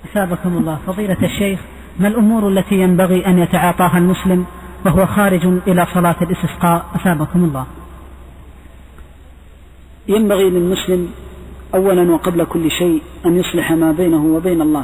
أثابكم الله. فضيلة الشيخ، ما الأمور التي ينبغي أن يتعاطاها المسلم وهو خارج إلى صلاة الاستسقاء؟ أثابكم الله. ينبغي للمسلم أولا وقبل كل شيء أن يصلح ما بينه وبين الله،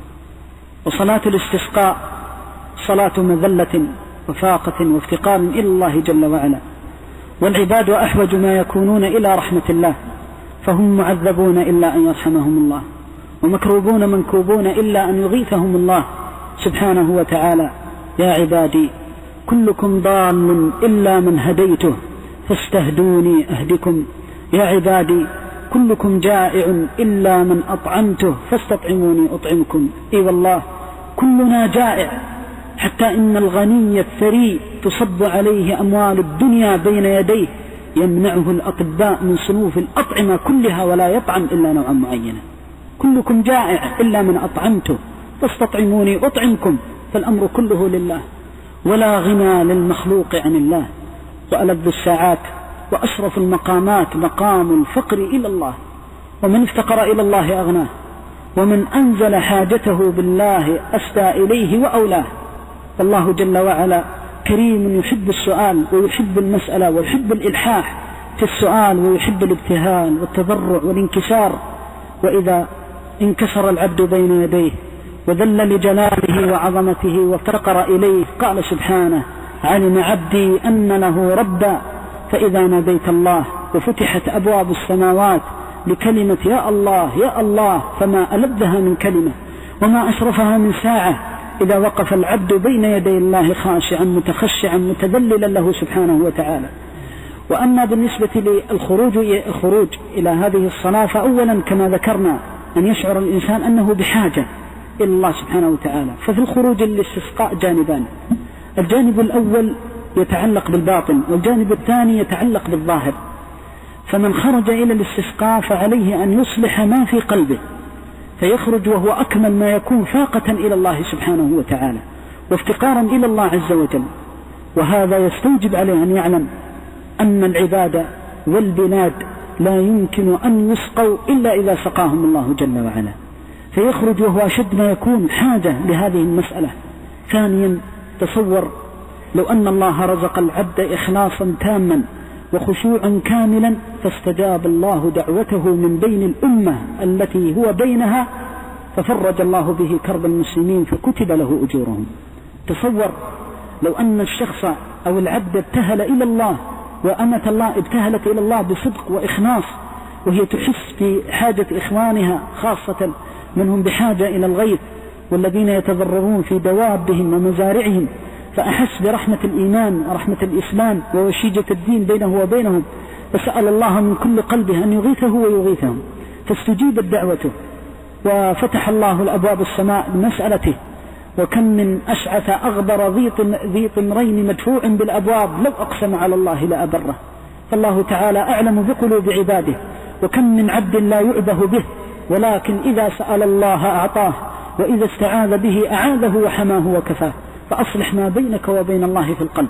وصلاة الاستسقاء صلاة مذلة وفاقة وافتقار إلى الله جل وعلا، والعباد أحوج ما يكونون إلى رحمة الله، فهم معذبون إلا أن يرحمهم الله، ومكروبون منكوبون إلا أن يغيثهم الله سبحانه وتعالى. يا عبادي كلكم ضال إلا من هديته فاستهدوني أهدكم. يا عبادي كلكم جائع إلا من أطعمته فاستطعموني أطعمكم. إي والله كلنا جائع، حتى إن الغني الثري تصب عليه أموال الدنيا بين يديه يمنعه الأطباء من صنوف الأطعمة كلها ولا يطعم إلا نوعا معينا. كلكم جائع إلا من أطعمته فاستطعموني أطعمكم، فالأمر كله لله، ولا غنى للمخلوق عن الله. وألذ الساعات وأشرف المقامات مقام الفقر إلى الله، ومن افتقر إلى الله أغناه، ومن أنزل حاجته بالله أسدى إليه وأولاه. فالله جل وعلا كريم يحب السؤال ويحب المسألة ويحب الإلحاح في السؤال، ويحب الابتهال والتضرع والانكسار. وإذا انكسر العبد بين يديه وذل لجلاله وعظمته وافتقر إليه قال سبحانه: علم عبدي أن له ربا. فإذا ناديت الله وفتحت أبواب السماوات لكلمة يا الله يا الله، فما ألذها من كلمة وما أشرفها من ساعة إذا وقف العبد بين يدي الله خاشعا متخشعا متذللا له سبحانه وتعالى. وأما بالنسبة للخروج إلى هذه الصلاة، فأولا كما ذكرنا أن يشعر الإنسان أنه بحاجة إلى الله سبحانه وتعالى. ففي الخروج للاستسقاء جانبان: الجانب الأول يتعلق بالباطن، والجانب الثاني يتعلق بالظاهر. فمن خرج إلى الاستسقاء فعليه أن يصلح ما في قلبه، فيخرج وهو أكمل ما يكون فاقة إلى الله سبحانه وتعالى وافتقارا إلى الله عز وجل. وهذا يستوجب عليه أن يعلم أن العباد والبلاد لا يمكن أن يسقوا إلا إذا سقاهم الله جل وعلا، فيخرج وهو أشد ما يكون حاجة لهذه المسألة. ثانيا، تصور لو أن الله رزق العبد إخلاصا تاما وخشوعا كاملا فاستجاب الله دعوته من بين الأمة التي هو بينها، ففرج الله به كرب المسلمين فكتب له أجورهم. تصور لو أن الشخص أو العبد ابتهل إلى الله، وأمة الله ابتهلت إلى الله بصدق وإخلاص، وهي تحس بحاجة إخوانها خاصة منهم بحاجة إلى الغيث، والذين يتضررون في دوابهم ومزارعهم، فأحس برحمة الإيمان ورحمة الإسلام ووشيجة الدين بينه وبينهم، فسأل الله من كل قلبه أن يغيثه ويغيثهم، فاستجيبت دعوته وفتح الله الأبواب السماء بمسألته. وكم من أشعث أغبر ذي طمرين مدفوع بالأبواب لو أقسم على الله لأبره. فالله تعالى أعلم بقلوب عباده، وكم من عبد لا يعبه به، ولكن إذا سأل الله أعطاه، وإذا استعاذ به أعاذه وحماه وكفاه. فأصلح ما بينك وبين الله في القلب،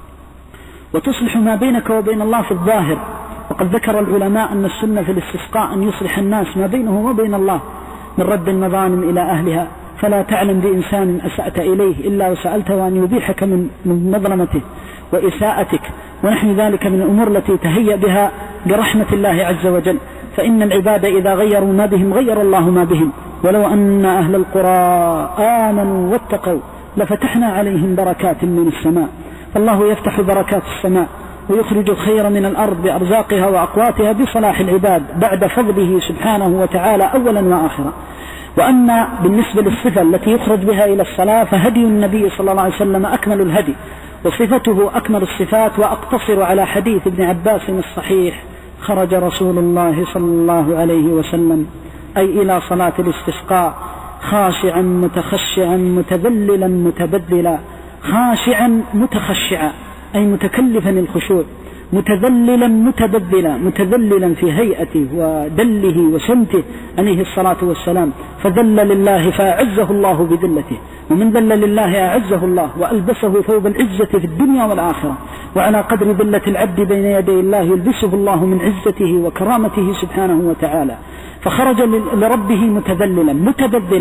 وتصلح ما بينك وبين الله في الظاهر. وقد ذكر العلماء أن السنة في الاستسقاء أن يصلح الناس ما بينه وبين الله من رد المظالم إلى أهلها، فلا تعلم بإنسان أسأت إليه إلا وسألته أن يبيحك من مظلمته وإساءتك، ونحن ذلك من الأمور التي تهيأ بها برحمة الله عز وجل. فإن العباد إذا غيروا ما بهم غير الله ما بهم. ولو أن أهل القرى آمنوا واتقوا لفتحنا عليهم بركات من السماء. فالله يفتح بركات السماء ويخرج الخير من الأرض بأرزاقها وأقواتها بصلاح العباد بعد فضله سبحانه وتعالى أولا وآخرا. وأما بالنسبة للصفة التي يخرج بها إلى الصلاة، فهدي النبي صلى الله عليه وسلم أكمل الهدي، وصفته أكمل الصفات. وأقتصر على حديث ابن عباس الصحيح: خرج رسول الله صلى الله عليه وسلم أي إلى صلاة الاستسقاء خاشعا متخشعا متذللا متبذلا. خاشعا متخشعا أي متكلفا الخشوع، متذللا متبذلا، متذللا في هيئته ودله وسمته عليه الصلاة والسلام. فذل لله فأعزه الله بذلته، ومن ذل لله أعزه الله وألبسه ثوب العزة في الدنيا والآخرة. وعلى قدر ذلة العبد بين يدي الله يلبسه الله من عزته وكرامته سبحانه وتعالى. فخرج لربه متذللا متبذلا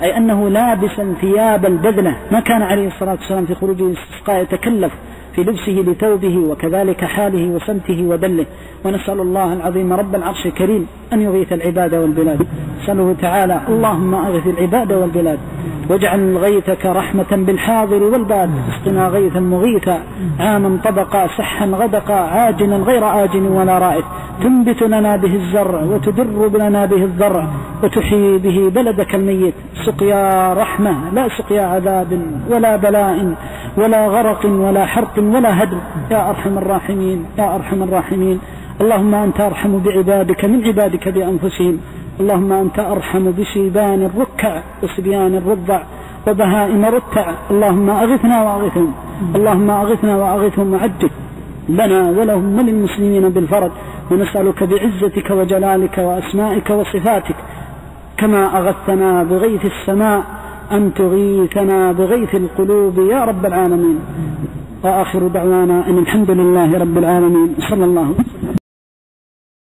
أي أنه لابسا ثياب البذلة، ما كان عليه الصلاة والسلام في خروجه الاستسقاء يتكلف في لبسه لثوبه، وكذلك حاله وسمته ودله. ونسأل الله العظيم رب العرش الكريم أن يغيث العباد والبلاد. نسأله تعالى اللهم أغث العباد والبلاد، واجعل غيثك رحمة بالحاضر والباد، اسقنا غيثا مغيثا عاما طبقا سحا غدقا عاجلا غير آجن ولا رائد، تنبت لنا به الزرع وتدر لنا به الضرع وتحيي به بلدك الميت، سقيا رحمة لا سقيا عذاب ولا بلاء ولا غرق ولا حرق ولا هدم، يا أرحم الراحمين يا أرحم الراحمين. اللهم أنت أرحم بعبادك من عبادك بأنفسهم، اللهم أنت أرحم بشيبان الركع وصبيان الرضع وبهائم رتع، اللهم أغثنا وأغثهم، اللهم أغثنا وأغثهم وعجل لنا ولهم وللمسلمين بالفرج. ونسألك بعزتك وجلالك وأسمائك وصفاتك كما أغثنا بغيث السماء أن تغيثنا بغيث القلوب يا رب العالمين. وآخر دعوانا أن الحمد لله رب العالمين، صلى الله عليه وسلم.